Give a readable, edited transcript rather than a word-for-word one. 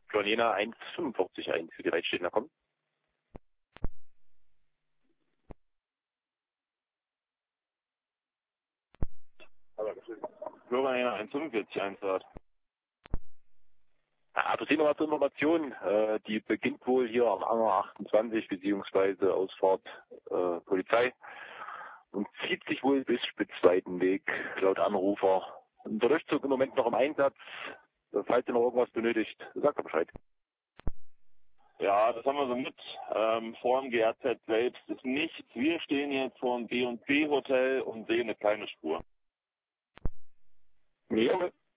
Florina 145 ein für die Reitstehender kommen. Florina 145 Einfahrt. Aber sehen wir mal zur Information, die beginnt wohl hier am Anger 28 beziehungsweise Ausfahrt Polizei und zieht sich wohl bis Spitzweitenweg laut Anrufer. Der Durchzug im Moment noch im Einsatz. Falls ihr noch irgendwas benötigt, sagt Bescheid. Ja, das haben wir so mit. Vor dem GRZ selbst ist nichts. Wir stehen jetzt vor dem B&B Hotel und sehen eine kleine Spur. Ja.